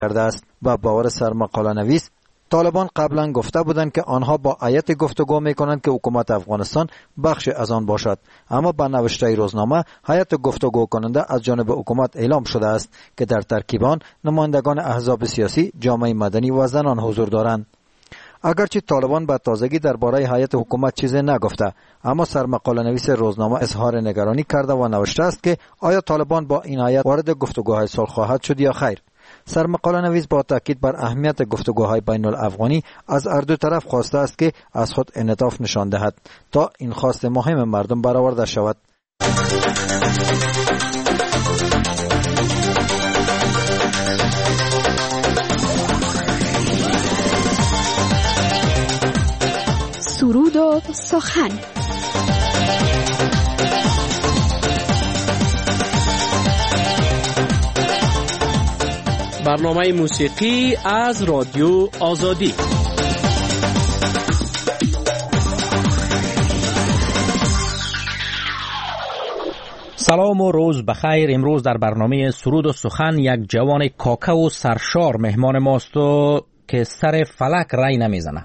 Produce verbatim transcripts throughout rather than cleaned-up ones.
کرده است. و باور سرمقاله نویس، طالبان قبلا گفته بودند که آنها با ایت گفتگو میکنند که حکومت افغانستان بخش از آن باشد، اما با نوشته روزنامه هیئت گفتگو کننده از جانب حکومت اعلام شده است که در ترکیب آن نمایندگان احزاب سیاسی، جامعه مدنی و زنان حضور دارند. اگرچه طالبان به تازگی درباره هیئت حکومت چیزی نگفته، اما سرمقاله نویس روزنامه اظهار نگرانی کرده و نوشته است که آیا طالبان با این هیئت وارد گفتگوهای صلح خواهد شد یا خیر. سرمقاله نویس با تاکید بر اهمیت گفتگوهای بین الافغانی از هر دو طرف خواسته است که از خود انعطاف نشان دهد تا این خواست مهم مردم برآورده شود. سرود و سخن. برنامه موسیقی از رادیو آزادی. سلام و روز بخیر. امروز در برنامه سرود و سخن یک جوان کاکا و سرشار مهمان ماست و که سر فلک رای نمیزنه.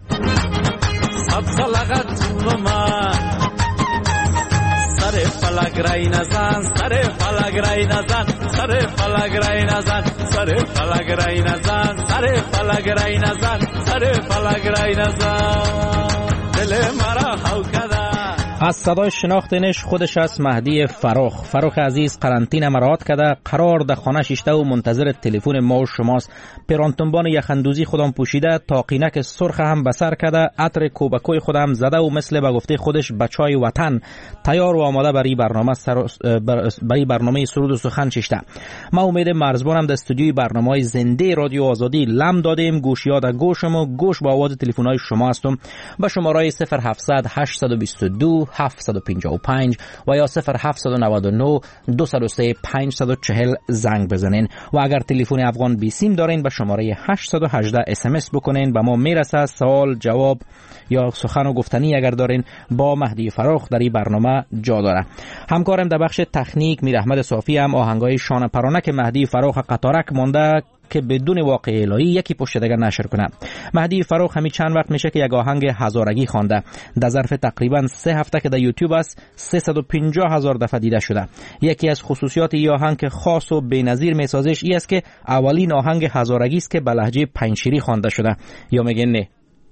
سر فلک رای نزن، سر فلک رای نزن، سر فلک رای نزن، سر فلک رای نزن، سر فلک رای نزن، سر فلک رای نزن، دل مرا حوکده. از صدای شناختنش خودش است مهدی فراخ. فراخ عزیز قرنطینه مراد کرده، قرار در خانه شیشته و منتظر تلفن ما و شماست. پرانتنبان یخندوزی خودم پوشیده، تاقینک سرخ هم بسر کرده، عطر کوبکوی خودم زده و مثل به گفته خودش بچای وطن تیار و آماده برای برنامه سر... برای برنامه سرود و سخن شیشته. ما امید مرزبانم در استودیوی برنامه‌های زنده رادیو آزادی لم دادیم. گوشیات گوشم و گوش با آواز تلفن‌های شما هستم. با شماره صفر هفتصد هشتصد و بیست و دو هفتصد و پنجاه و پنج و یا صفر هفتصد و نود و نه دویست و سه پانصد و چهل زنگ بزنین و اگر تلفن افغان بی سیم دارین به شماره هشتصد و هجده اس ام اس بکنین. به ما میرسه سوال، جواب یا سخن و گفتنی اگر دارین با مهدی فراخ در این برنامه جا داره. همکارم در بخش تکنیک میر احمد صافی هم آهنگای شانه پرانه که مهدی فراخ قطارک مونده که بدون واقع الهی یکی پشت دیگر نشر کنه. مهدی فراخ همین چند وقت میشه که یک آهنگ هزارگی خوانده. در ظرف تقریبا سه هفته که در یوتیوب است سیصد و پنجاه هزار دفعه دیده شده. یکی از خصوصیات این آهنگ که خاص و بی‌نظیر میسازش این است که اولین آهنگ هزارگی است که به لهجه پنجشیری خوانده شده. یا میگن نه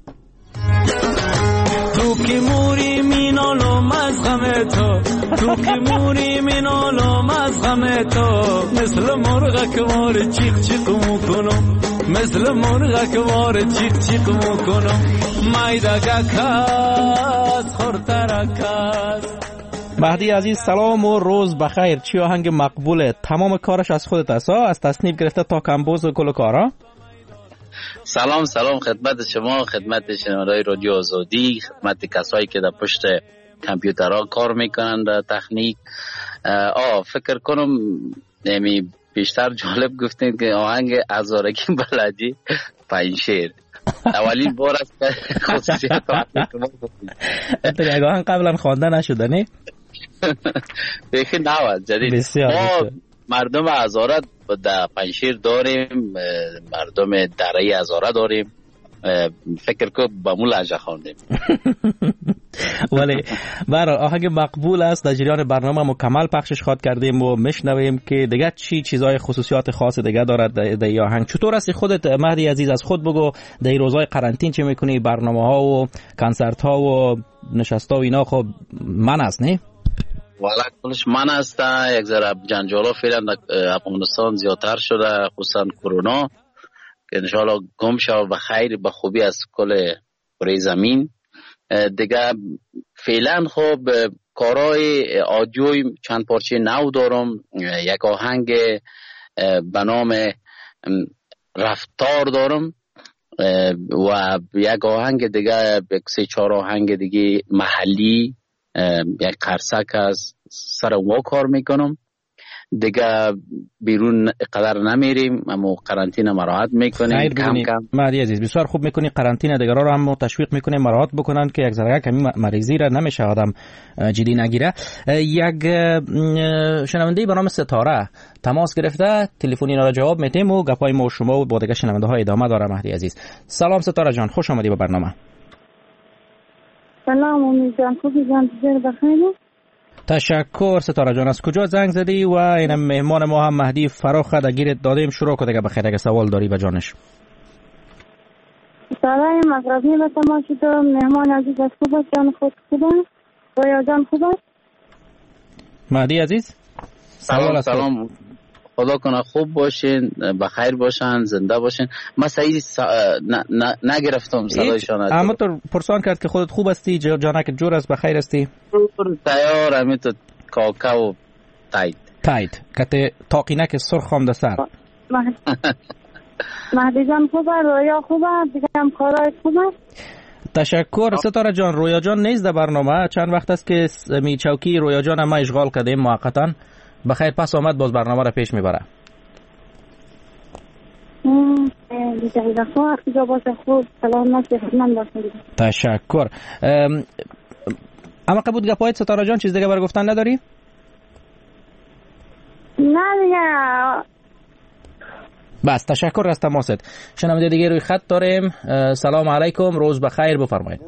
تو که موری مینالم از غم تو، تو که موری مینالم از غم تو، مثل مرغ که وار چیق چیق میکنم، مثل مرغ که وار چیق چیق میکنم، مایدا کاس خورتر کاس. مهدی عزیز سلام و روز بخیر. چی آهنگ مقبوله؟ تمام کارش از خودت است، از تصنیف گرفته تا کمپوز و کل کارا؟ سلام سلام خدمت شما، خدمت شنوندگان رادیو آزادی، خدمت کسایی که در پشت کامپیوترها کار میکنن در تکنیک. آه فکر کنم نمی بیشتر جالب گفتین که آهنگ هزارگی بلدی پنجشیر اولین بار است که خصوصیت شما گفتین. این آهنگ قبلا خوانده نشده نه؟ بخی نواد جدید. ما مردم هزاره در پنجشیر داریم، مردم دره هزاره داریم، فکر که با مو لهجه خواندیم. ولی برای آهنگ مقبول است. در جریان برنامه مکمل پخشش خواد کردیم و میشنویم که دیگه چی چیزای خصوصیات خاص دیگه دارد در این آهنگ. چطور است خودت مهدی عزیز؟ از خود بگو در این روزهای قرنطین چه میکنی؟ برنامه ها و کنسرت ها و نشست ها و اینا خب من است نه؟ والا کلش من هستم. یک ذره جنجالا فعلا در افغانستان زیادتر شده، خصوصا کرونا که انشاءالله گم شود و خیر به خوبی از کل کره زمین. دیگه فعلا خب کارهای آدیوی چند پارچه نو دارم. یک آهنگ به نام رفتار دارم و یک آهنگ دیگه، یک سه چهار آهنگ دیگه محلی، یک قرصک از سر اونها کار میکنم. دیگه بیرون قدر نمیریم، اما قرنطینه مراعات میکنیم کم کم. مهدی عزیز بسیار خوب میکنی، قرنطینه دیگران رو هم تشویق میکنیم مراعات بکنن که یک ذره کمی مریضی را نمیشه آدم جدی نگیره. یک شنونده به نام ستاره تماس گرفته، تلفنی را جواب میدیم و گپای ما و شما و با دیگه شنونده ها ادامه داره. مهدی عزیز سلام ستاره جان، خوش آمدی به برنامه. سلام امید جان، خوبی جان؟ بخیر. تشکر ستاره جان. از کجا زنگ زدی و این مهمان ما هم مهدی فراخ در گیرت دادیم، شروع کن دیگه بخیر اگه سوال داری به جانش. سلام مغربی به تمام شد. مهمان عزیز از خوب است جان؟ خود خوب است؟ رویا جان خوب است؟ مهدی عزیز سلام سلام، خدا کنه خوب باشین، بخیر باشن، زنده باشین. من صحیح س... ن... ن... نگرفتم صدایشان. اما تو پرسان کرد که خودت خوب هستی، جانک جور است، بخیر هستی؟ تیار همی تو کاکا و تایت تایت کته تاقینک سرخ هم در سر. مهدی جان خوب است، رویا خوب است، دیگه هم کارای خوب است. تشکر ستاره جان. رویا جان نیست در برنامه، چند وقت است که می چوکی رویا جان ما اشغال کردیم موقتا. بخیر پس آمد، باز برنامه را پیش میبره. تشکر. اما قبول گپایت ستاره جان چیز دیگه برای گفتن نداری؟ نه دیگه بس. تشکر از تماست. شنونده دیگه روی خط داریم. سلام علیکم، روز بخیر، بفرمایید.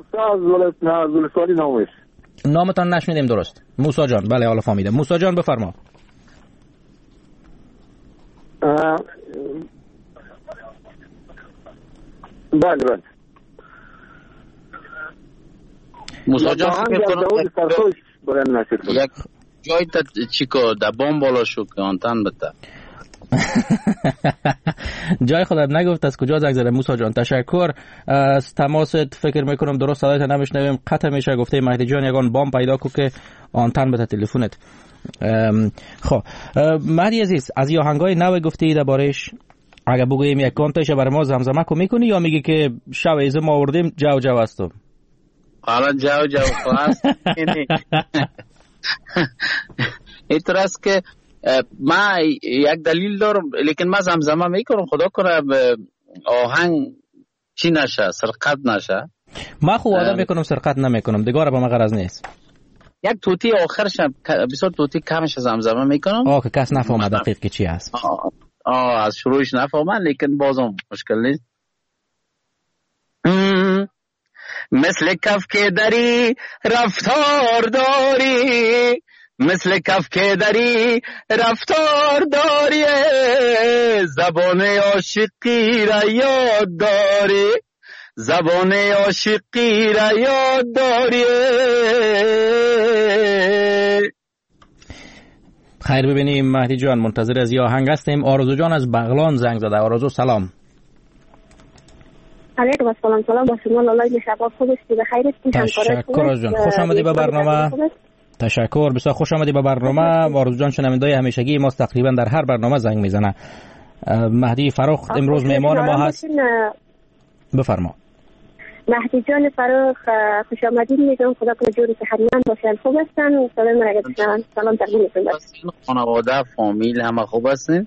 نامتان نشنیدیم درست. موسی جان. بله حالا فهمیدم. موسی جان بفرما. بله بله موسی جان فکر کنم یک جای تا چیکو در بام بالا شو که آنتن بده. جای خودت نگفت از کجا زنگ زده. موسی جان تشکر از تماست. فکر میکنم درست صدایت نمیشنویم، قطع میشه. گفته مهدی جان یگان بام پیدا کو که آنتن بده تلفنت. خب مهدی عزیز از یه آهنگای نو گفتی دربارش، اگه بگوییم یک کانتش برای ما زمزمه کو میکنی یا میگی که شب ایز ما آوردیم جو جو هستم؟ حالا جو جو هست. اینطور است که ما یک دلیل دارم، لیکن ما زمزمه میکنم خدا کنه آهنگ چی نشه، سرقت نشه. ما خوب آدم میکنم سرقت نمیکنم، دیگه را به ما غرض نیست. یک توتی آخرش بسیار توتی کمش زمزمه میکنم. آه که کس نفهمه دقیق که چی هست. آه, آه از شروعش نفهمن، لیکن بازم مشکل نیست. مثل کف که داری رفتار داری، مثل کف که داری رفتار داری، زبان عاشقی را یاد داری، زبان عاشقی را یاد داری. خیر ببینیم مهدی جان، منتظر از یه آهنگ هستیم. آرزو جان از بغلان زنگ زده. آرزو سلام. علیکم السلام. سلام با شما لالای مشابه، خوب هستی؟ بخیر هستی؟ تشکر جان، خوش آمدی به برنامه. تشکر، بسیار خوش آمدی به برنامه. آرزو جان شنونده‌ی همیشگی ماست، تقریبا در هر برنامه زنگ میزنه. مهدی فراخ امروز مهمان ما هست. بفرما. مهدی جان فراخ خوش آمدید میگم، خدا کنه جوری که حتما باشن، خوب هستن؟ سلام علیکم. سلام تقدیم میکنم. خانواده فامیل همه خوب هستین؟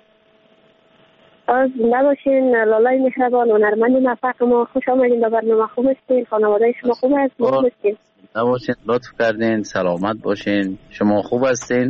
از زنده باشین. لالای مهربان و نرمند موفق ما، خوش آمدین به برنامه. خوب هستین؟ خانواده شما خوب است؟ خوب هستین؟ زنده باشین، لطف کردین، سلامت باشین. شما خوب هستین؟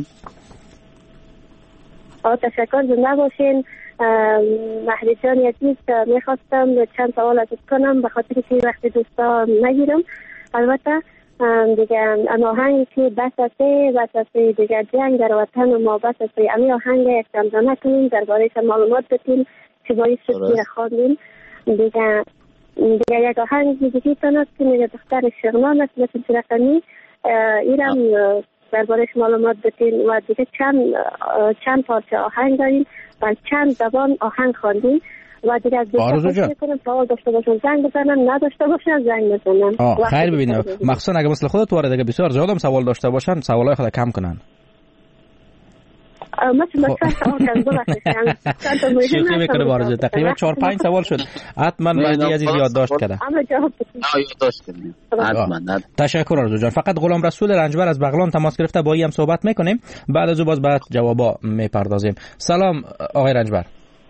آه تشکر، زنده باشین. مهدی جان یکیز میخواستم چند سوال ازت کنم به خاطر که وقت دوستا نگیرم. البته دیگه آهنگی که بس است بس است دیگه جنگ در وطن ما بس است، امی آهنگ یک زمزمه کنیم درباره‌اش معلومات بدیم که باید شکلی خواندیم. دیگه دیگه یک آهنگ دیگه تنست که میگه دختر شغنان است مثل رقمی، ایرم درباره‌اش معلومات بدیم. و دیگه چند چند پارچه آهنگ داریم و چند زبان آهنگ خواندیم و دیگه از دوستا خوش میکنم سوال داشته باشن زنگ بزنن، نداشته باشن زنگ بزنن. خیر ببینم، مخصوصا اگه مثل خودت وارد اگه بسیار زیادم سوال داشته باشن سوالای خود کم کنن. مثل مثلا سوال کردم ببخشید شوخی میکنه بارزو. تقریبا چهار پنج سوال شد. حتما مهدی عزیز یادداشت کرده. همه جواب بدید. یادداشت کردیم. حتما. تشکر آرزو جان. فقط غلام رسول رنجبر از بغلان تماس گرفته، با هم صحبت میکنیم، بعد از او باز بعد جوابا میپردازیم. سلام آقای رنجبر.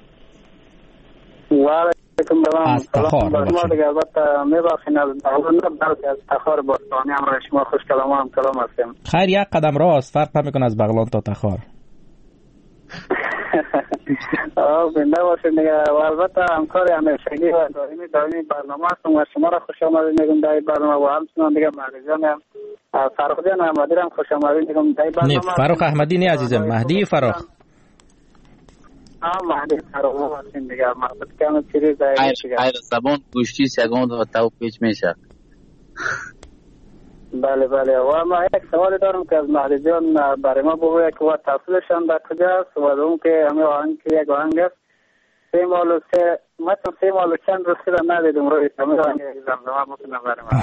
و علیکم سلام. از تخار ما دیگه البته میبخشین از بغلان نه بلکه از تخار باستانی هم را شما خوش کلام هم کلام هستیم. خیر یک قدم راست، فرق نمیکنه از بغلان تا تخار. آه بنده باشید دیگه. و البته همکار همیشگی و دائمی دائمی برنامه هستم و شما را خوش آمدید میگم در برنامه و همچنان دیگه مهدی جان فرخ جان احمدی را خوش آمدید میگم در برنامه. نه فرخ احمدی نه عزیزم، مهدی فرخ. آه مهدی فرخ هستین دیگه. محبت کنم چیزی در خیر زبان گوشتی سگوند و تو پیچ میشه. بله بله. و ما یک سوال دارم که از مهدی جان برای ما بگوید که و تفصیلشان در کجاست و اون که همه آهنگ که یک آهنگ است سه مال و سه مثلا سه مال و چند روز را ندیدم روی همه آهنگ زمزمه بکنم برای ما.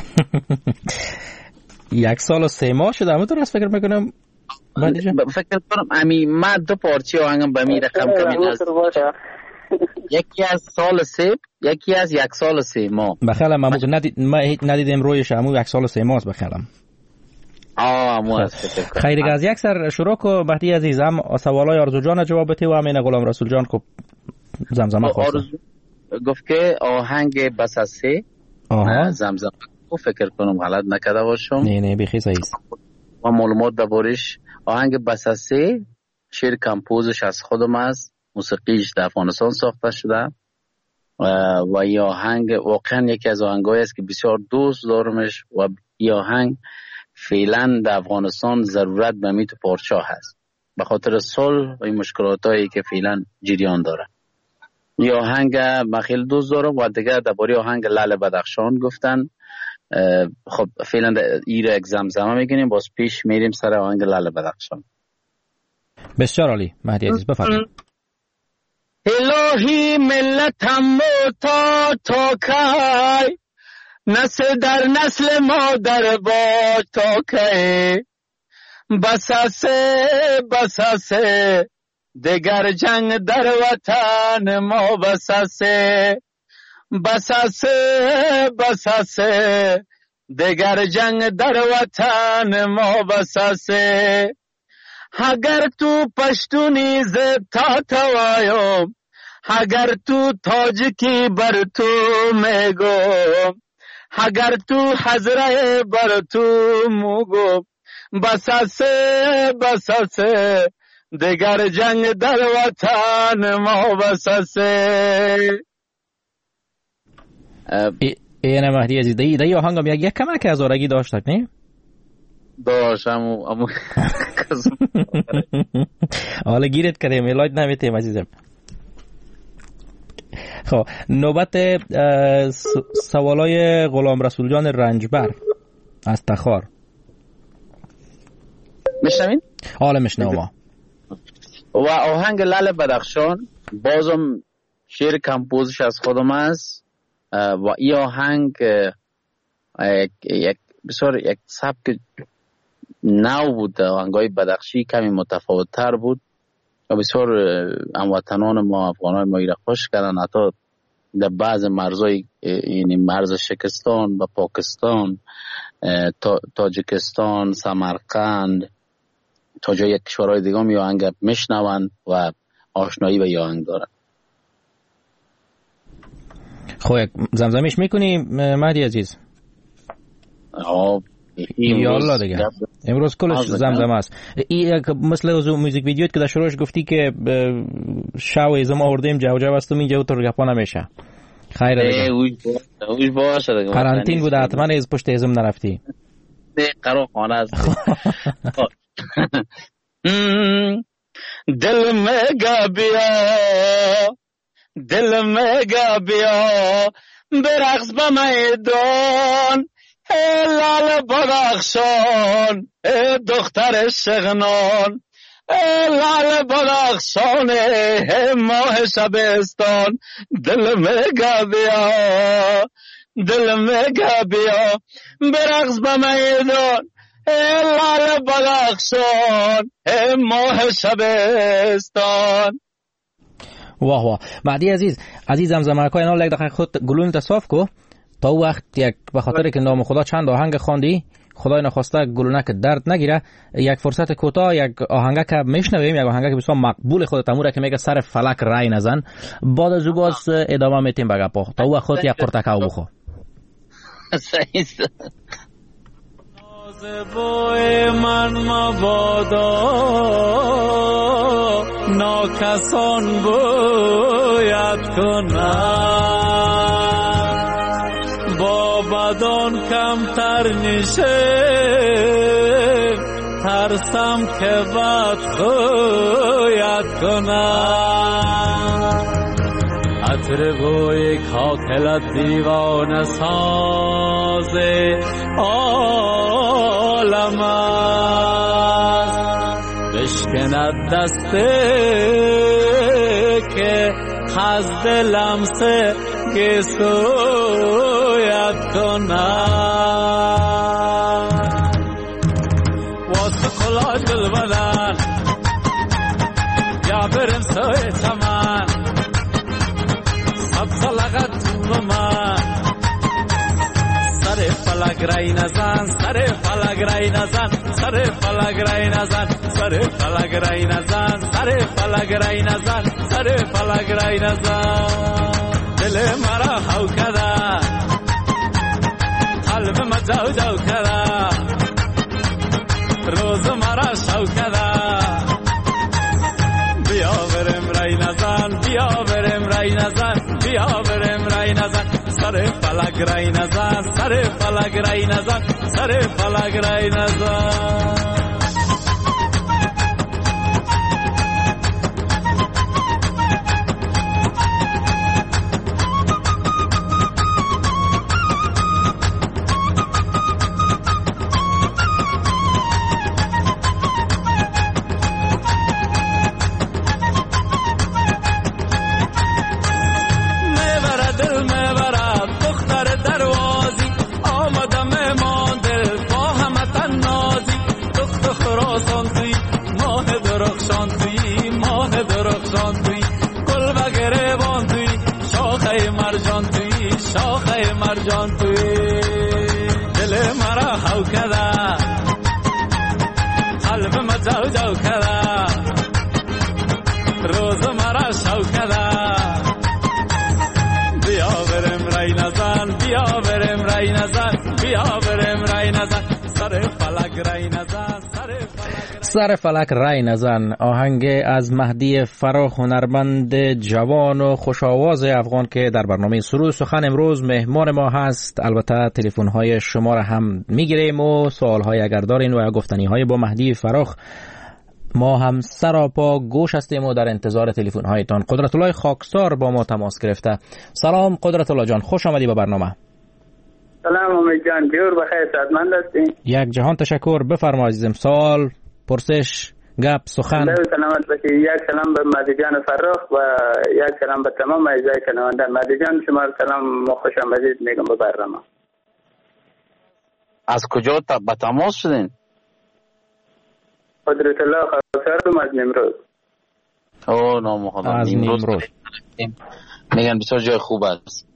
یک سال و سه ماه شده همون درست فکر میکنم مهدی جان. فکر کنم امی من دو پارچه آهنگم به می رقم کمی نزد. یکی از سال سه یکی از یک سال سه ماه. بخیلم ما ندید ما ندیدیم رویش همون یک سال سه ماه بخیلم. آه مو است. خیر دیگه از یک سر شروع کو مهدی عزیزم سوالای آرزو جان جواب بده و همین غلام رسول جان کو زمزمه خواست. گفت که آهنگ بس از سه زمزمه کو فکر کنم غلط نکرده باشم. نه نه بخی صحیح است. و معلومات دربارش آهنگ بس از سه شعر کمپوزش از خودم است. موسیقیش در افغانستان ساخته شده و این آهنگ واقعا یکی از آهنگایی است که بسیار دوست دارمش و این آهنگ فعلا در افغانستان ضرورت به میت پارچه هست به خاطر صلح و این مشکلاتایی که فعلا جریان داره. این آهنگ من خیلی دوست دارم و دیگه درباره آهنگ لعل بدخشان گفتن. خب فعلا این را یک زمزمه میگیم، باز پیش میریم سر آهنگ لعل بدخشان. بسیار عالی مهدی عزیز بفرمایید. الهی ملتم تا تا کی نسل در نسل ما در با تا کی بساسه بساسه دگر جنگ در وطن ما بساسه بساسه بساسه دگر جنگ در وطن ما بساسه اگر تو پشتونی ز تا توایم اگر تو تاجکی بر تو میگم اگر تو حضره بر تو موگم بساسه بساسه دیگر جنگ در وطن ما بساسه. اینه مهدی عزیز دی دی آهنگم یک یک کمک هزارگی داشت نه؟ داشت امو امو حالا گیرت کردیم علاج نمیتیم عزیزم. خب نوبت سوالای غلام رسول جان رنجبر از تخار میشنوین؟ حالا میشنوم. و آهنگ لعل بدخشان بازم شعر کمپوزش از خودم است و این آهنگ یک بسیار یک سبک نو بود. آهنگای بدخشی کمی متفاوت تر بود و بسیار هموطنان ما افغانای ما را خوش کردن. حتی در بعض مرزای یعنی مرز شکستان و پاکستان، تاجیکستان، سمرقند تا جای کشورهای دیگه هم آهنگ میشنون و آشنایی به آهنگ دارن. خب زمزمش میکنی مهدی عزیز؟ آه یالا دیگه امروز کلش زمزمه است. این مثل از موزیک ویدیویت که در شروعش گفتی که شو ازم آوردیم جو جو است و اینجا تو گپا نمیشه. خیر دیگه اوش باشه دیگه قرنطین بود حتما از پشت ازم نرفتی. نه قرار خانه است. دل میگا بیا دل میگا بیا برقص به میدان ای لعل بدخشان ای دختر شغنان ای لعل بدخشان ای ماه شبستان دل میگا بیا دل میگا بیا برقص به میدان ای لال بدخشان ای ماه شبستان. واه واه مهدی عزیز عزیز زمزمه کوی اینا لگ دقیق خود گلون تصاف کو تا وقت یک به خاطر که نام خدا چند آهنگ خواندی خدای نخواسته گلونک درد نگیره یک فرصت کوتاه یک آهنگ که میشنویم یک آهنگ که بسیار مقبول خودت اموره که میگه سر فلک رای نزن بعد از او باز ادامه میتیم بگه پا تا او خود یک پرتکاو بخو صحیح بوی من مبادا ناکسان بوید کنم با بدان کمتر نیشه ترسم که بد خوید کنم عطر بوی کاکلت دیوانه سازه عالم است بشکند دسته که خزد لمسه گسوید کنم واسه خلا دل بدن یا برم سوی چمن سبز لغت تو من سر فلک رای نزن سر فلک رای نزن سر فلک رای نزن سر فلک رای نزن سر فلک رای نزن سر فلک رای نزن دل مرا هو کده قلب ما جو جو کده روز مرا شو کده بیا برم رای نزن بیا برم رای نزن بیا برم رای نزن سر فلک رای نزن سر فلک رای نزن سر فلک رای نزن مرجان توی دل مرا هو کده قلب ما جو جو کده روز مرا شو کده بیا برم رای نزن بیا برم رای نزن بیا برم رای نزن سر فلک رای نزن سر فلک رای نزن آهنگ از مهدی فراخ هنرمند جوان و خوش‌آواز افغان که در برنامه سرود سخن امروز مهمان ما هست. البته تلفن های شما را هم میگیریم و سوال های اگر دارین و گفتنی های با مهدی فراخ ما هم سراپا گوش هستیم و در انتظار تلفن هایتان. قدرت الله خاکسار با ما تماس گرفته. سلام قدرت الله جان، خوش آمدی به برنامه. سلام امید جان، جور بخیر، سعادتمند هستین؟ یک جهان تشکر. بفرما عزیزم، سوال، پرسش، گپ، سخن. سلامت باشی. یک سلام به مهدی جان فراخ و یک سلام به تمام اعضای شنوندگان. مهدی جان شما سلام و خوش آمدید میگم به برنامه. از کجا تا به تماس شدین؟ قدرت الله خاکسارم از نیمروز. او نام خدا، از نیمروز. میگن بسیار جای خوب است.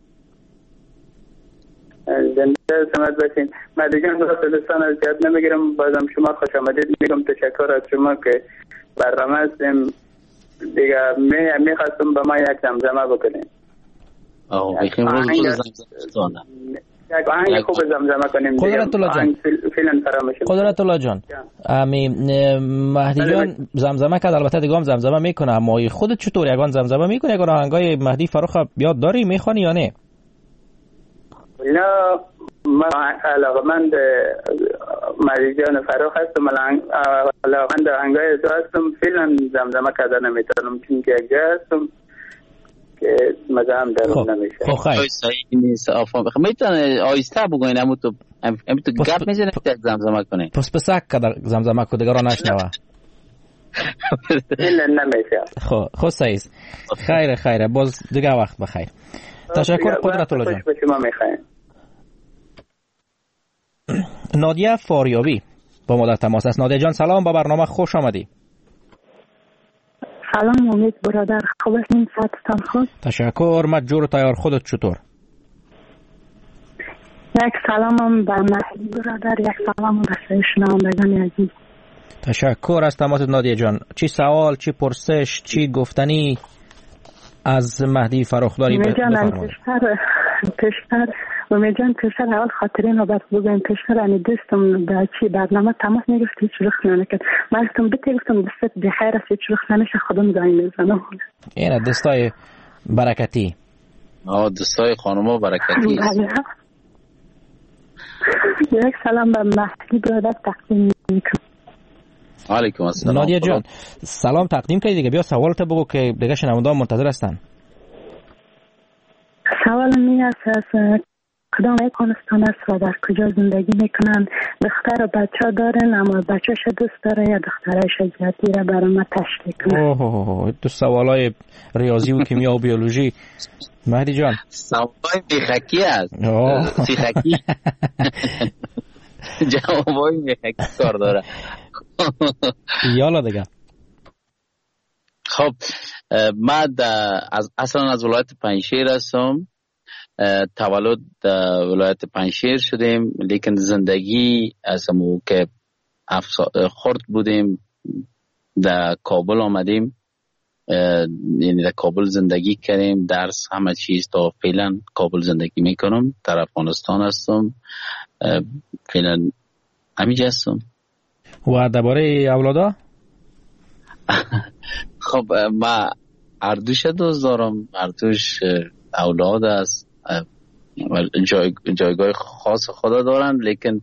زنده سلامت باشین. مهدی جان دوستان از جد نمیگیرم، بازم شما خوش آمدید میگم. تشکر از شما که برنامه هستیم دیگه. می میخواستم به ما یک زمزمه بکنیم. اوه بخیم روز زمزمه یک آهنگ خوب زمزمه کنیم. قدرت الله جان فیلن فراموش. قدرت الله جان امی مهدی جان زمزمه که البته دیگه هم زمزمه میکنه، اما خودت چطور یگان زمزمه میکنی؟ یگان آهنگای مهدی فراخ یاد داری میخوانی یا نه؟ نه من علاقمند مهدی جان فراخ هستم، علاقمند آهنگای تو هستم. فیلن زمزمه کردن نمیتونم چون که یک جا هستم که مزه هم درم نمیشه. خب خیلی صحیح نیست. آفا میتونه آیسته بگوین، اما تو اما تو گپ میزنه که زمزمه کنی. پس پسک که زمزمه کو دیگه را نشنوه. فیلن نمیشه. خب خب صحیح. خیره خیره، باز دیگه وقت بخیر. تشکر قدرت الله جان. شما میخواین. نادیه فاریابی با ما در تماس است. نادیه جان سلام، با برنامه خوش آمدی. سلام امید برادر، خوب هستین؟ صحتتان خوب؟ تشکر. مجور تیار، خودت چطور؟ یک سلامم به مهدی برادر، یک سلام به شنوندگان عزیز. تشکر از تماست نادیه جان. چی سوال، چی پرسش، چی گفتنی از مهدی فراخداری بفرمایید. پیشتر پیشتر امید جان پیشتر اول خاطرین رو بس بگویم. پیشتر امی دوستم به چی برنامه تماس میگفت هیچ رخ نمیکرد. من گفتم بته گفتم دستت بخیر است، هیچ رخ نمیشه، خودم زنگ میزنم. این دستای برکتی. آه دستای خانوما برکتی. یک سلام به مهدی برادر تقدیم میکنم. علیکم السلام. نادیه جان سلام تقدیم کردی دیگه، بیا سوالت بگو که دیگه شنوندگان منتظر هستن. سوال می است از کدام افغانستان است و در کجا زندگی میکنن؟ دختر و بچه ها دارن اما بچهش دوست داره یا دخترش جدی را برای ما تشکیل کنه؟ اوه دو سوالای ریاضی و کیمیا و بیولوژی. مهدی جان سوالای میخکی است. سیخکی جوابای میخکی کار داره. یالا دیگه. خب ما از اصلا از ولایت پنجشیر هستم. تولد در ولایت پنجشیر شدیم، لیکن زندگی از موقع خرد بودیم در کابل آمدیم، یعنی در کابل زندگی کردیم، درس همه چیز تا فعلا کابل زندگی میکنم. در افغانستان هستم فعلا، همینجا هستم. و درباره اولادا؟ خب ما اردوش دوست دارم، اردوش اولاد است، جای جایگاه خاص خدا دارن، لیکن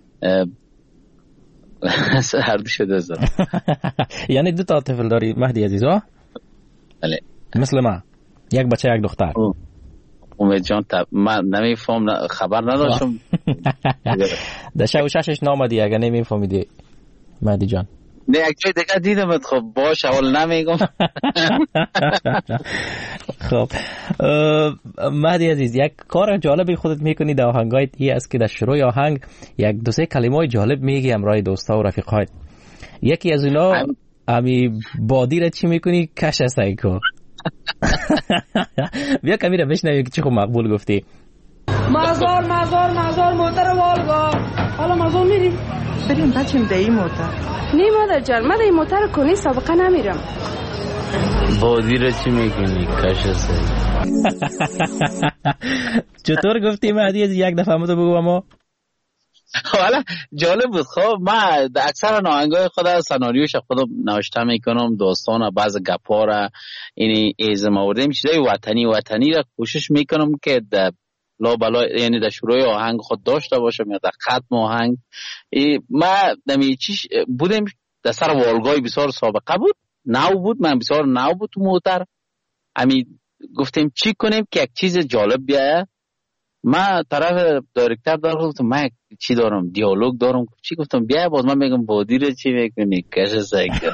اردوش دوست دارم. یعنی دو تا طفل داری مهدی عزیز ها؟ بله. مثل ما یک بچه یک دختر. امید جان تب... من نمیفهم، خبر نداشتم. در شب و ششش نامدی اگر نمیفهمیدی مهدی جان. نه یک جای دیگه دیدم. خب باش اول نمیگم. خب مهدی عزیز یک کار جالبی خودت میکنی در آهنگایت این است که در شروع آهنگ یک دو سه کلمات جالب میگی همراه دوستا و رفیقایت. یکی از اونا امی بادی را چی میکنی؟ کش سایکو. بیا کمی را بشنویم که چی خوب مقبول گفتی. مزار مزار مزار موتر والگا. حالا مزار میریم بریم بچیم در این موتر. نی مادر جان من در این موتر کنی سابقه نمیرم. بادی را چی میکنی؟ کش سایکو. چطور گفتی مهدی از یک دفعه متو بگو اما؟ حالا جالب بود. خب من در اکثر ناهنگای خود سناریوش خودم نوشته میکنم، داستان بعض گپا را یعنی ایزم آوردیم، چیزای وطنی وطنی را کوشش میکنم که در لا بلا یعنی در شروع آهنگ خود داشته باشم یا در ختم آهنگ. ما نمی چیش بودیم در سر والگای بسیار سابقه بود، نو بود، من بسیار نو بود تو موتر. امی گفتیم چی کنیم که یک چیز جالب بیایه. ما طرف دایرکتر دارم، گفتم من چی دارم دیالوگ دارم، چی گفتم بیا باز من میگم بادی رو چی میکنی کش سایکل.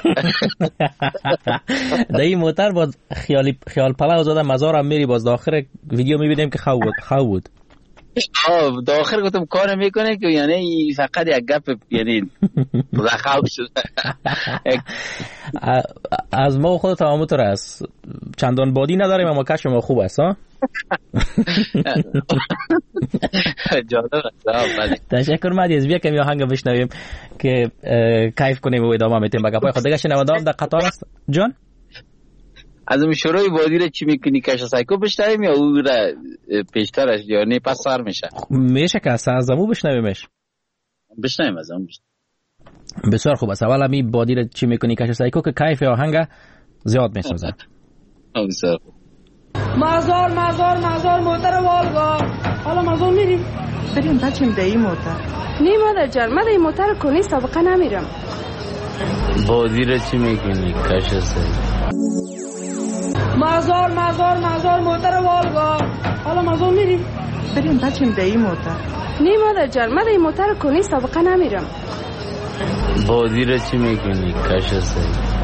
در این موتر باز خیالی خیال پلا زدم مزارم میری، باز داخل ویدیو میبینیم که خو بود خو بود. آه داخل گفتم کار میکنه که یعنی فقط یک گپ یعنی رخاو شده. از ما خود تمامتر است، چندان بادی نداریم اما کش ما خوب است ها. تشکر مهدی از بیا کمی آهنگ بشنویم که کیف کنیم و ادامه میتیم بگه پای خود دیگه شنوندگان در قطار است. جان از اون شروع بادی رو چی میکنی کش سایکو بشنویم یا او را پیشترش یا نه پس سر میشه؟ میشه که از زمو بشنویمش. بشنویم از اون. بسیار خوب است. اول می بادی رو چی میکنی کش سایکو که کیف آهنگ زیاد میسازه. بسیار خوب. مزار مزار مزار موتر والگا. حالا مزار میریم بریم بچیم در این موتر. نی مادر جان من در این موتر کنی سابقه نمیرم. بادی را چی میکنی کش سایکو. مزار مزار مزار موتر والگا. حالا مزار میریم بریم بچیم در این موتر. نی مادر جان من در این موتر کنی سابقه نمیرم. بادی را چی میکنی کش سایکو.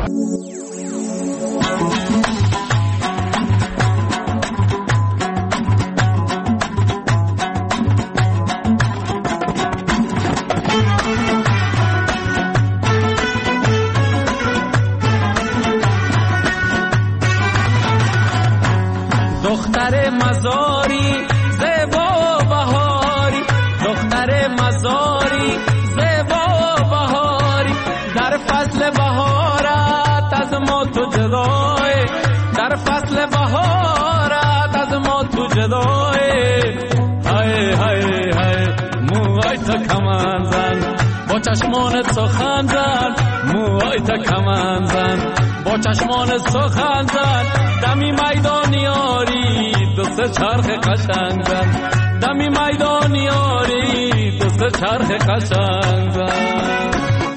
دختر مزاری زیبا و بهاری، دختر مزاری زیبا و بهاری، در فصل بهارت از ما تو جدای، در فصل بهارت از ما تو جدای. های های های موهای تو کمان زن، با چشمان سخن زن، موهای تو کمان زن، با چشمان سخن زن، دمی میدانیاری دو سه چرخ قشنگ زن، دمی میدانیاری دو سه چرخ قشنگ زن.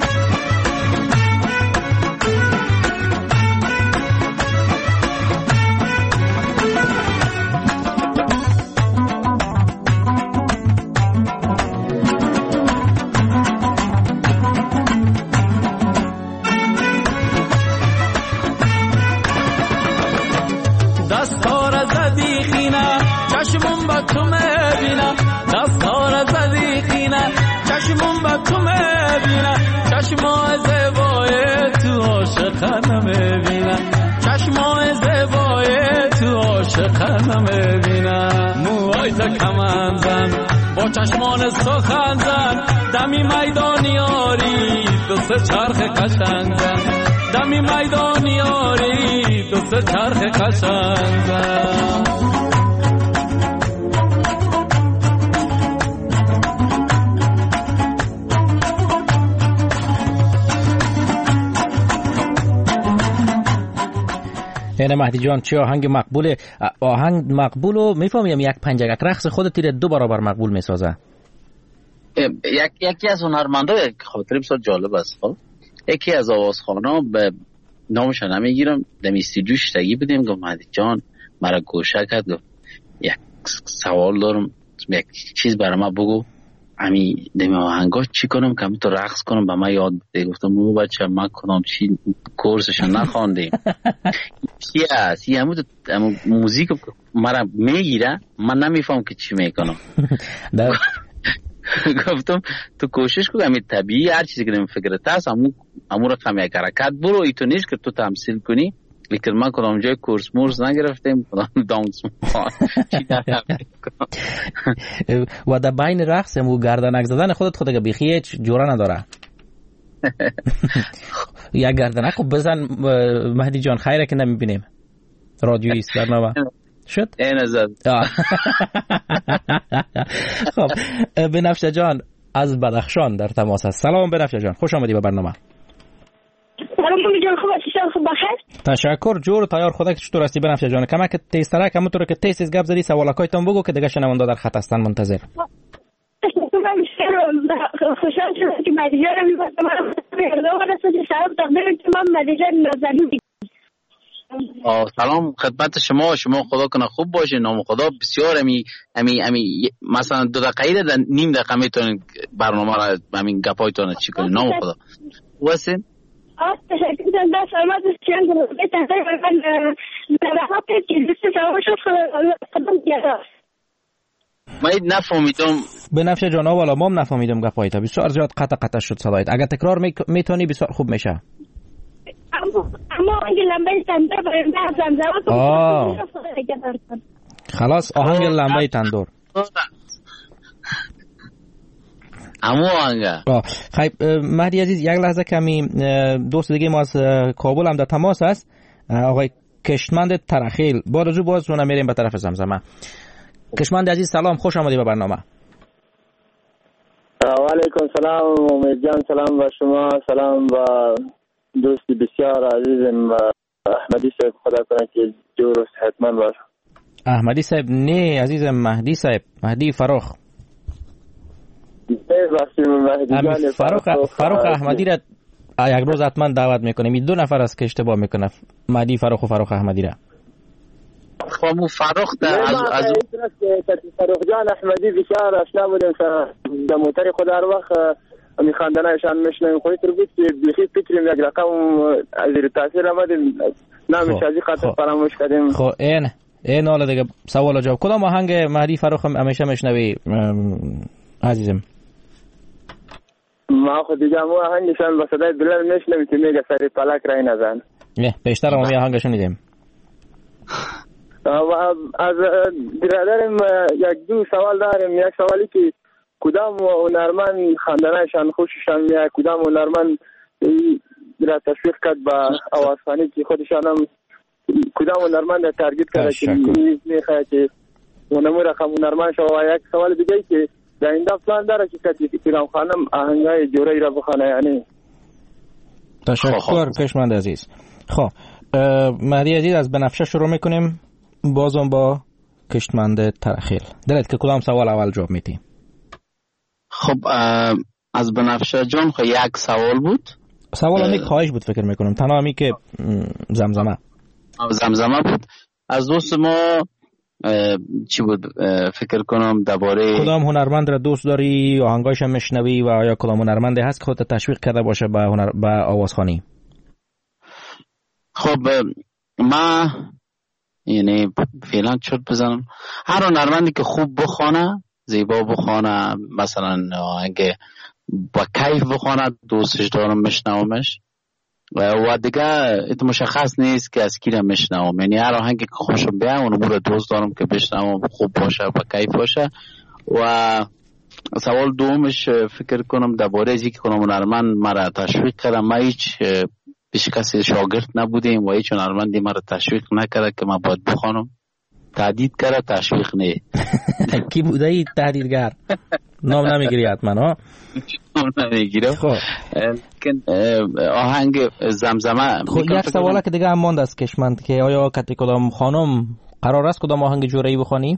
دستار زدی خینه چشمون با تو میبینه، دستار زدی خینه چشمون با تو میبینه، چشمای زیبای تو عاشقانه میبینه، چشمای زیبای تو عاشقانه میبینه. موهای تو کمان زن، با چشمان سخن زن، دمی میدانیاری دو سه چرخ قشنگ زن، دمی میدانیاری دو سه چرخ قشنگ زن. یعنی مهدی جان چه آهنگ مقبوله؟ آهنگ مقبولو میفهمیم یک پنجگک رقص خودت تیر دو برابر مقبول میسازه. یک یکی از هنرمندا یک خاطره بسیار جالب است. خب یکی از آوازخوانا به نامش نمیگیرم دم استودیو شتگی بودیم، گفت مهدی جان مرا گوشه کرد، گفت یک سوال دارم یک چیز برای ما بگو، امی دم آهنگا چی کنم که تو رقص کنم به من یاد بده. گفتم مو بچه من کنم چی کورسش نخواندیم. چی است یه همون موزیک مرا میگیره من نمیفهم که چی میکنم. گفتم تو کوشش کن همین طبیعی هر چیزی که فکرت هست همون همون رقم یک حرکت برو، ای تو نیست که تو تمثیل کنی. لیکن من کدام جای کورس مورس نگرفتیم، کدام دانس و در بین رقص و گردنک زدن خودت خود که بیخی هیچ جوره نداره. یک گردنک خب بزن مهدی جان، خیره که نمیبینیم رادیویست برنامه شد این ازد. خب بنفشه جان از بدخشان در تماس است. سلام بنفشه جان، خوش آمدی به برنامه. سلام مهدی جان، خوب هستی؟ خوب بخیر. تشکر. جور تیار خودت چطور هستی بنفشه جان؟ کمک تیزتره که همونطور که تیز گپ زدی سوالکایتون بگو که دیگه شنوندا در خط هستن منتظر. خوشحال شدم که مهدی جان می‌خواستم من رسید سلام تقدیم که من مهدی جان نازنین. سلام خدمت شما، شما خدا کنه خوب باشه، نام خدا بسیار امی امی امی مثلا دو دقیقه در نیم دقیقه میتونین برنامه را همین گپایتون چی کنین. نام خدا واسین آه تشکر میکنم. دست آمد چند روزه تنظیم من نوحات که دوست سلام شد خدام دیگه ما اید نفهمیدم بنفشه جان. والا ما هم نفهمیدم گپایتا، بسیار زیاد قطع قطع شد صدایت. اگر تکرار میتونی بسیار خوب میشه. اما آهنگ لمبه تندور برای من زمزمه آه خلاص آهنگ لمبه تندور امو آهنگ. خیب مهدی عزیز یک لحظه کمی دوست دیگه ما از کابل هم در تماس است، آقای کشمند ترخیل. با رجوع باز رو نمیریم به طرف زمزمه. کشمند عزیز سلام، خوش آمدی به برنامه. و علیکم سلام امید جان، سلام و شما، سلام و دوستی بسیار عزیزم احمدی صاحب، خدا کنه که جور و صحتمند باشه. احمدی صاحب نه عزیزم، مهدی صاحب، مهدی فروخ. مهدی فروخ فروخ احمدی را یک روز حتما دعوت میکنیم. این دو نفر است که اشتباه میکنه، مهدی فروخ و فروخ احمدی را. خامو فروخ در از از فروخ جان احمدی بسیار آشنا بودیم در موتر خود هر وقت می خواندنشان میشنویم. خودی تر بود که بیخی فکریم یک رقم از زیر تاثیر آمدیم نامش از این خاطر فراموش کردیم. خب این این حالا دیگه سوال و جواب. کدام آهنگ مهدی فروخ همیشه میشنوی عزیزم؟ ما خود دیگه مو آهنگشان با صدای بلند میشنویم که میگه سری پلک رای نزن. نه بیشتر ما می آهنگشون دیدیم. و از برادرم یک دو سوال داریم. یک سوالی که کدام هنرمند خواندنشان خوششان میاد، کدام هنرمند را تشویق کرد به آوازخوانی که خودشان هم کدام هنرمند را تارگت کرد که میخواد که اونمو رقم هنرمند شد. و یک سوال دیگه که در این پلان داره که کسی پیرام خانم آهنگای جوری را بخونه یعنی. تشکر کشمند عزیز. خب مهدی عزیز از بنفشه شروع میکنیم، بازم با کشمند ترخیل. دلت که کدام سوال اول جواب میدی؟ خب از بنفشه جان خب یک سوال بود. سوال هم یک خواهش بود فکر میکنم، تنها همی که زمزمه زمزمه بود. از دوست ما چی بود فکر کنم درباره کدام هنرمند را دوست داری، آهنگایش هم میشنوی و آیا کدام هنرمندی هست که خودت تشویق کرده باشه به هنر به آوازخوانی؟ خب ما یعنی فعلا چرت بزنم هر هنرمندی که خوب بخونه، زیبا بخونه، مثلا آهنگ با کیف بخونه دوستش دارم میشنومش و دیگه ات مشخص نیست که از کی را میشنوم، یعنی هر آهنگی که خوشم بیاد اونو برای دوست دارم که بشنوم، خوب باشه با کیف باشه. و سوال دومش فکر کنم درباره از اینکه کنم هنرمند مرا تشویق کرده، ما هیچ پیش کسی شاگرد نبودیم و هیچ هنرمندی مرا تشویق نکرده که ما باید بخوانم. تهدید کرده، تشویق نه. کی بوده ای تهدیدگر؟ نام نمیگیری حتما ها؟ نام نمیگیرم. خب آهنگ زمزمه. خب یک سواله که دیگه هم مانده است کشمند که آیا کتی کدام خانم قرار است کدام آهنگ جورایی بخوانی؟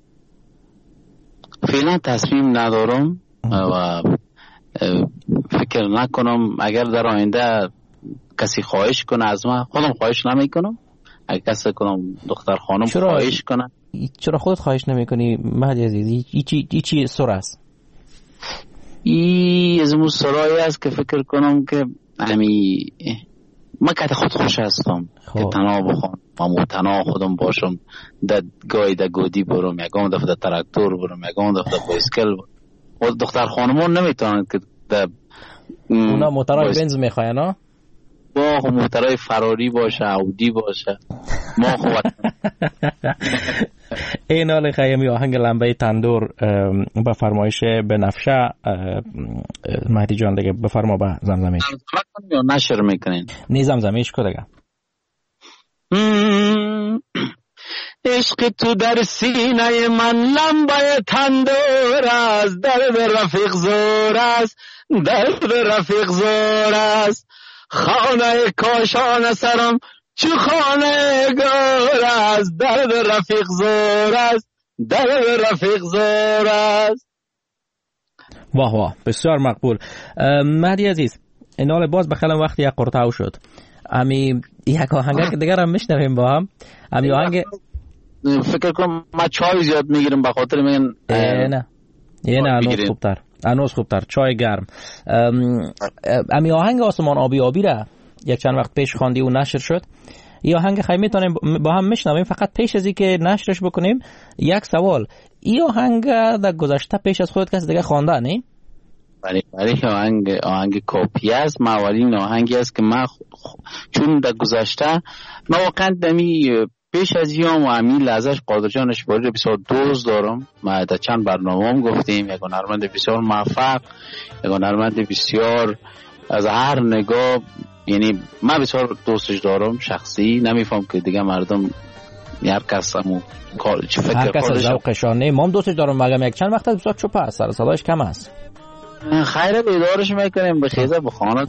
فعلا تصمیم ندارم و فکر نکنم. اگر در آینده کسی خواهش کنه از من، خودم خواهش نمی کنم. اگر کسی کنم دختر خانم خواهش کنه. چرا خودت خواهش نمی کنی مهدی عزیز؟ ای چی ای چی سر است؟ ای از اون سرایی است که فکر کنم که همی ما که خود خوش هستم که تنها بخوام و تنها خودم باشم. در گاهی در گودی برم، یکم دفعه در تراکتور برم، یکم دفعه در بایسکل برم. دختر خانمون نمیتونن که در اونا موترهای بنز میخواین ها؟ با موترهای فراری باشه، اودی باشه. ما خوب این حال خیمی آهنگ لمبه تندور به فرمایش بنفشه مهدی جان دیگه بفرما به زمزمیش. یا نشر میکنین؟ نی زمزمیش که دیگه. عشق تو در سینه من لمبه تندور است، درد رفیق زور است، درد رفیق زور است. خانه کاشان سرم چو خانه گور است، درد رفیق زور است، درد رفیق زور است. واه واه بسیار مقبول. مهدی عزیز این حال باز بخیلم وقتی یک قرطاو شد امی یک آهنگ که دیگر هم میشنویم با هم. امی آهنگ فکر کنم ما چای زیاد میگیرم به خاطر میگن نه یه نه انوز خوبتر انوز خوبتر چای گرم. امی آهنگ آسمان آبی آبی را یک چند وقت پیش خواندی و نشر شد. این آهنگ خیلی میتونیم با هم میشنویم. فقط پیش از این که نشرش بکنیم یک سوال، این آهنگ در گذشته پیش از خودت کسی دیگه خوانده نه؟ بله بله آهنگ آهنگ کپی است. ما اولین آهنگی است که ما خ... چون در گذشته ما واقعا دمی پیش از یوم و امیل ازش قادر جان اشباری بسیار دوست دارم. ما در چند برنامه هم گفتیم یک هنرمند بسیار موفق، یک هنرمند بسیار از هر نگاه، یعنی من بسیار دوستش دارم شخصی. نمیفهم که دیگه مردم هر کس همون چه فکر هر کس از ذوقشانه. ما هم دوستش دارم مگم یک چند وقت بسیار چوپه است، سر صداش کم است. خیره بیدارش میکنیم به خیزه بخانه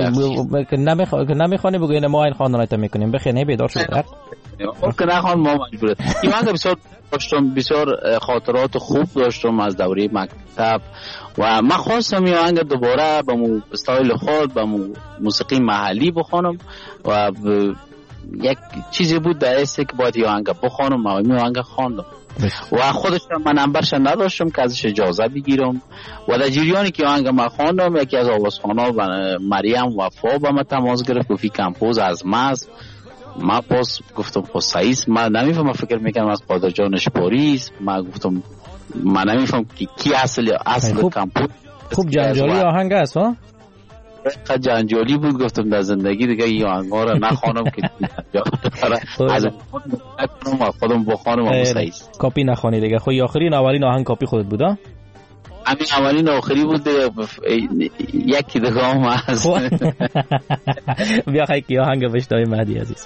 نمیخوانی بگو اینه ما این خاندانیت میکنیم بخیر نه بیدار شد که نخوان ما مجبوره. این آهنگ بسیار داشتم، بسیار خاطرات خوب داشتم از دوره مکتب و من خواستم این آهنگ دوباره به مو استایل خود به مو موسیقی محلی بخوانم و یک چیزی بود در ایسته که باید این آهنگ بخوانم و این آهنگ خواندم و خودش من نمبرش نداشتم که ازش اجازه بگیرم و در جریانی که آهنگ من خواندم یکی از آوازخوانا مریم وفا با من تماس گرفت گفتی کمپوز از ماست. ما پس گفتم خب سعیست، من نمیفهم، فکر میکنم از قادر جان اشباری است. من گفتم من نمیفهم که کی اصل اصل کمپوز. خوب جنجالی آهنگ است ها؟ قد جنجالی بود گفتم در زندگی دیگه این آهنگا رو نخوانم که از خودم بخوانم و سعیز کاپی نخوانی دیگه. خب آخرین اولین آهنگ کاپی خودت بود ها؟ همین اولین آخری بود یکی دیگه هم هست. بیا خیلی که آهنگ بشنویم مهدی عزیز.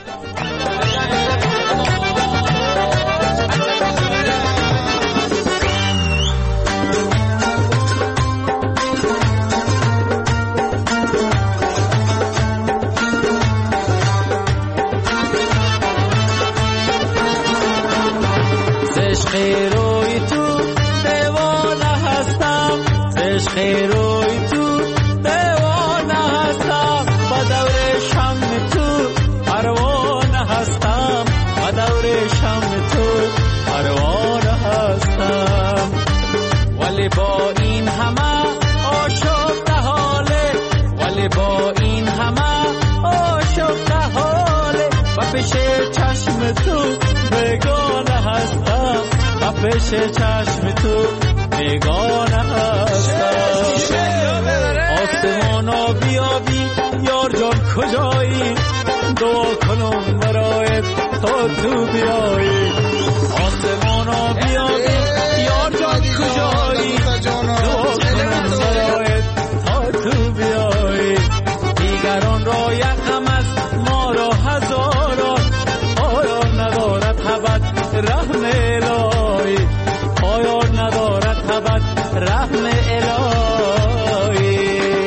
روی تو دیوانه هستم، عشق روی تو دیوانه هستم، با دور شم تو پروانه هستم، با دور شم تو پروانه هستم. ولی با این همه آشفته حاله، ولی با این همه آشفته حاله، و پیش چشم تو بیگانه هستم، و پیش چشم تو بیگانه هستم. آسمانا بیابی یار جان کجایی، دعا کنم برایت تا تو بیایی. آسمانا بیابی یار جان کجایی، دعا کنم برایت تا تو بیایی. دیگران را یکم از ما را هزاران، پایان ندارد ابد رحم الهی، پایان ندارد ابد رحم الهی.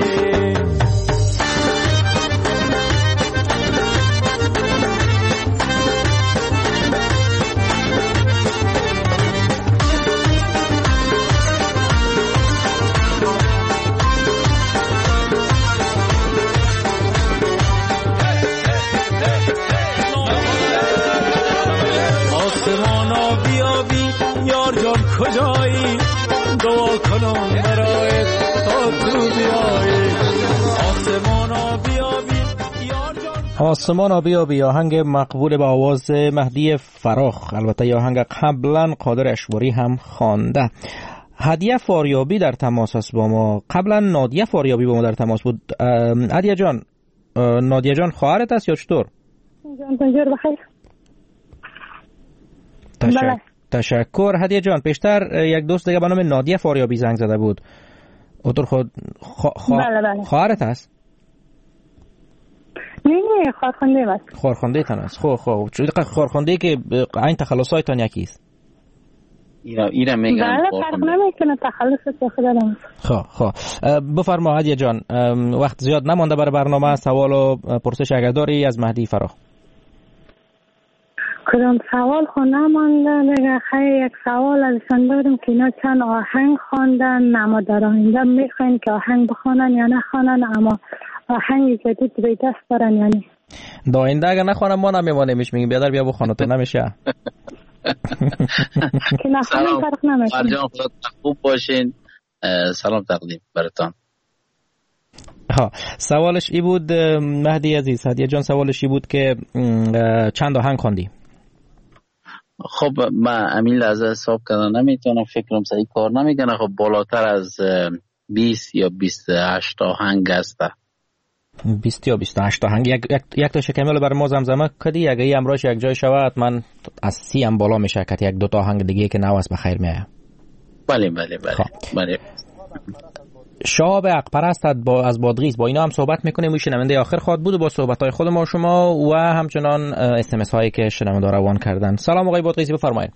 آسمانا بیابی یار جان کجایی، دعا کنم برایت تا تو بیایی. آسمانا بیابی یار جان، آسمانا بیابی آهنگ مقبول با آواز مهدی فراخ. البته این آهنگ قبلا قادر اشواری هم خوانده. هدیه فاریابی در تماس است با ما. قبلا نادیه فاریابی با ما در تماس بود. هدیه جان، نادیه جان خواهرت است یا چطور؟ جان بنجور بخیر. تشک... بله. تشکر هدیه جان. پیشتر یک دوست دیگه به نام نادیه فاریابی زنگ زده بود. اوتر خود خوا... خوا... بله بله. خواهرت هست؟ نه نه خواهرخونده است. خواهرخونده تان است. خب خب چون خواهرخونده که این تخلصایتان یکی است. اینا اینا میگن بله فرق نمیکنه تخلص تو خودم. خب خب بفرما هدیه جان، وقت زیاد نمانده برای برنامه. سوال و پرسش اگر داری از مهدی فراخ. کدام سوال خو نمانده دیگه. خیلی یک سوال ازشان داریم که اینا چند آهنگ خواندن، اما در آینده میخواین که آهنگ بخوانن یا نخوانن، اما آهنگی جدید روی دست دارن یعنی در آینده اگر نخوانم ما نمیمانیمش، میگیم بیادر بیا بخوانه تو نمیشه. که نخوانم فرق نمیشه. مرجان خودت خوب باشین. سلام تقدیم براتان. ها سوالش ای بود مهدی عزیز، هدیه جان سوالش ای بود که چند آهنگ خواندی؟ خب من امین لحظه حساب کردن نمیتونم، فکرم صحیح کار نمیکنه. خب بالاتر از بیست یا بیست و هشت آهنگ هست. بیست یا بیست و هشت آهنگ. یک یک تا شکمیل برای ما زمزمه کدی اگه ای امروز یک جای شود من از سی هم بالا میشه که یک دو تا آهنگ دیگه که نو است بخیر میایه. بله بله بله. بله. شاب عقپرست با از بادغیس با اینا هم صحبت میکنیم. و شنونده آخر خواهد بود با صحبت های خود ما شما و همچنان اس ام اس هایی که شنونده روان کردن. سلام آقای بادغیسی بفرمایید.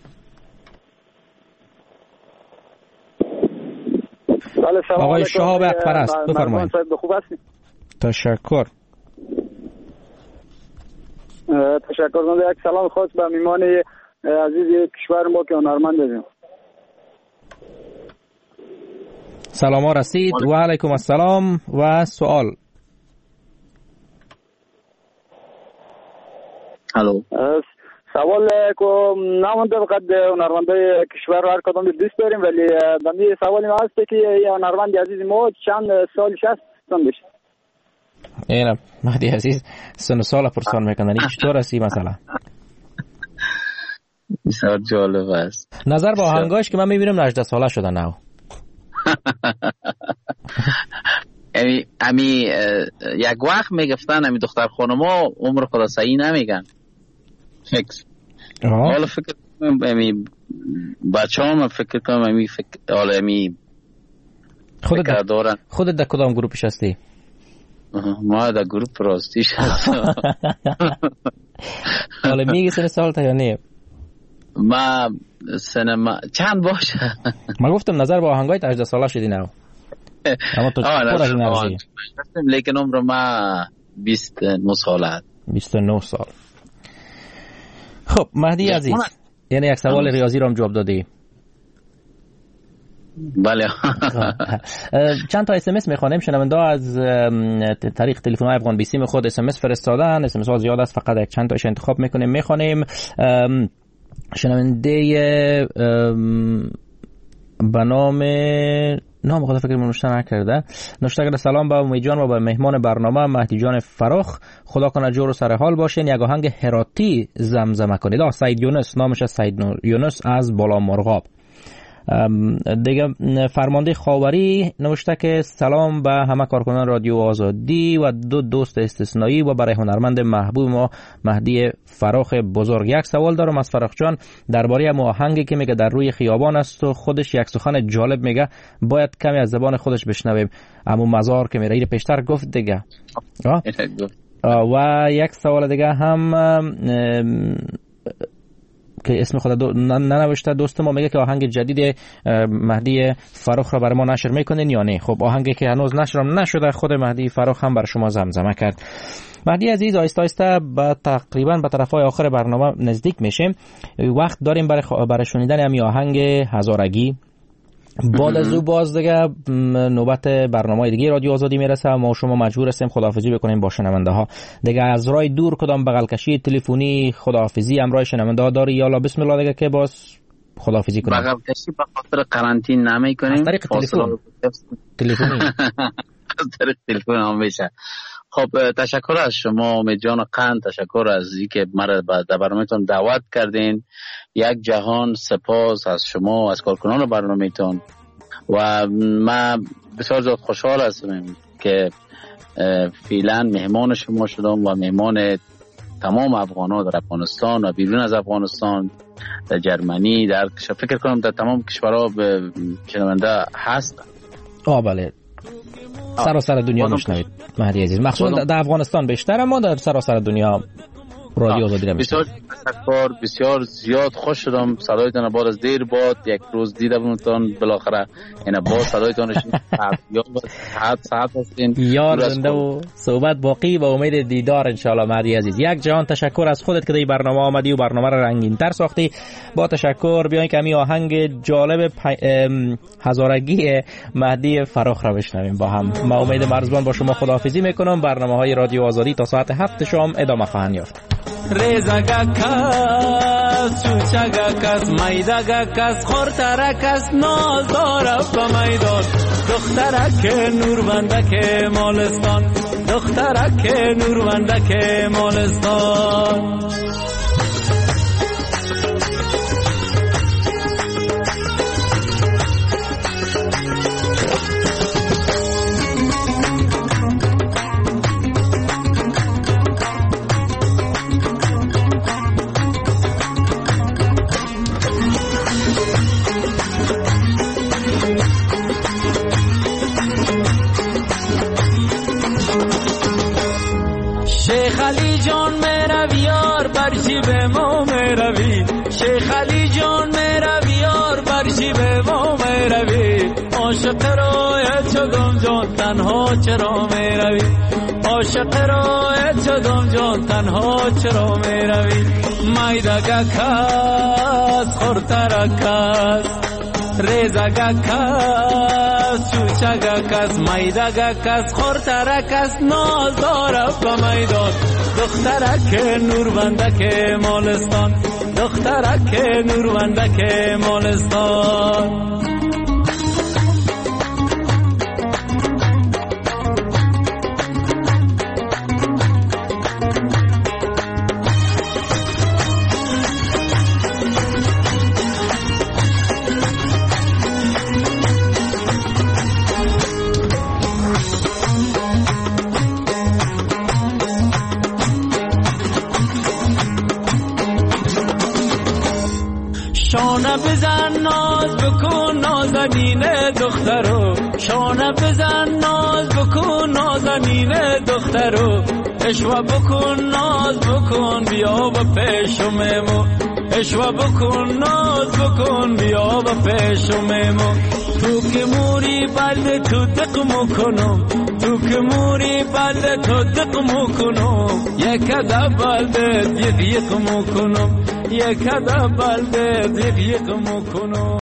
آقای شاب عقپرست بفرمایید. خوب هستید؟ تشکر. تشکر کنم. یک سلام خاص به میمان عزیز کشور ما که هنرمند هستیم. سلام ها رسید. و علیکم السلام. و سوال. الو. سوال که نمونده فقط هنرمندای کشور رو هر کدام دوست داریم، ولی دمی سوالی ما هست که یه هنرمند عزیز ما چند سالش هست سندش. اینم مهدی عزیز سن سال پرسان میکنن این چطور هستی مثلا؟ بسیار جالب است. نظر با آهنگاش که من میبینم هجده ساله شده نو. امی امی یک وقت میگفتن امی دختر خانما عمر خدا صحیح نمیگن فکس. حالا فکر کنم امی بچه هم فکر کنم امی فکر حالا امی خودت در خودت در کدام گروپش هستی؟ ما در گروپ راستیش هستم. حالا میگی سن سال تا یا نه؟ ما سن ما چند باشه؟ ما گفتم نظر با آهنگای تا هجده ساله شدی نه. اما تو پر از انرژی. لیکن عمر ما بیست و نه ساله. بیست و نه سال. خب مهدی عزیز، یعنی یک سوال ریاضی رو هم جواب دادی. بله. چند تا اس ام اس میخوانیم. شنونده از طریق تلفن افغان بیسی می خود اس ام اس فرستادن. اس ام اس ها زیاد است، فقط یک چند تاش انتخاب میکنیم میخوانیم. شنونده به نام نام خدا فکر منوشته نکرده نوشته کرده سلام به امید جان و به مهمان برنامه مهدی جان فراخ، خدا کنه جور و سر حال باشین. یک آهنگ هراتی زمزمه کنید. آه سید یونس، نامش سید یونس از بالا مرغاب. دیگه فرمانده خاوری نوشته که سلام به همه کارکنان رادیو آزادی و دو دوست استثنایی و برای هنرمند محبوب ما مهدی فراخ بزرگ. یک سوال دارم از فراخ جان درباره آهنگی که میگه در روی خیابان است و خودش یک سخن جالب میگه، باید کمی از زبان خودش بشنویم. عمو مزار که میره پیشتر گفت دیگه. و یک سوال دیگه هم که اسم خود دو... ننوشته دوست ما میگه که آهنگ جدید مهدی فراخ را برای ما نشر میکنین یا نه؟ خب آهنگی که هنوز نشرم نشده خود مهدی فراخ هم بر شما زمزمه کرد. مهدی عزیز آیسته آیسته با تقریبا به طرفای آخر برنامه نزدیک میشیم. وقت داریم برای خ... برای شنیدن همین آهنگ هزارگی. بعد از او باز دیگه نوبت برنامه دیگه رادیو آزادی میرسه و ما شما مجبور هستیم خداحافظی بکنیم با شنونده ها. دیگه از راه دور کدام بغل کشی تلفنی خداحافظی همراه شنونده ها داری؟ یالا بسم الله دیگه که باز خداحافظی کنیم. بغل کشی به خاطر قرنطینه نمیکنیم، از طریق تلفن تلفنی از طریق تلفن هم میشه. خب تشکر از شما امید جان و قند، تشکر از اینکه مرا در برنامه‌تون دعوت کردین. یک جهان سپاس از شما، از کارکنان برنامه‌تون و من بسیار زیاد خوشحال هستم که فعلا مهمان شما شدم و مهمان تمام افغان‌ها در افغانستان و بیرون از افغانستان، در جرمنی، در فکر کنم در تمام کشورها به شنونده هست. آه بله، سراسر دنیا میشنوید مهدی عزیز، مخصوصا در افغانستان بیشتر، اما در سراسر دنیا رادیو آزادی را بسیار تشکر، بسیار زیاد خوش شدم. صدایتان بعد از دیر باد یک روز دیدمتون بالاخره، اینا با صدایتان یا ساعت ساعت هستین یار زنده و صحبت باقی با امید دیدار ان شاء الله. مهدی عزیز یک جهان تشکر از خودت که در برنامه آمدی و برنامه را رنگین تر ساختی. با تشکر بیاین که همین آهنگ جالب هزارگی مهدی فراخ را بشنویم با هم. ما امید مرزبان با شما خداحافظی میکنم. برنامه‌های رادیو آزادی تا ساعت هفت شام ادامه خواهند یافت. ریزگا کس چوچگا کس میدگا کس خورترا کس نازدارا با میدان دخترک نوربندک مالستان، دخترک نوربندک مالستان. شیخ علی جان میرا بیار بر جیب ما میروی، شیخ علی جان میرا بیار بر جیب ما میروی. عاشق رایت شدم جان تنها چرا میروی، عاشق رایت شدم جان تنها چرا میروی. میدگا کس خورترا کس ریزگا کس چوچگا کس میدگا کس خورترا کس نازدارا با میدان دخترک نوربندک مالستان، دخترک نوربندک مالستان. بزن ناز بکن نازنین دخترو، شانه بزن ناز بکن نازنین دخترو، اشوا بکن ناز بکن بیا با پیشممو، اشوا بکن ناز بکن بیا با پیشممو. تو که موری بلد تو دق مکنم، تو که موری بلد تو دق مکنم، یک ادا بلد دیق یک مکنم، یک ادا بلد دیق یک مکنم.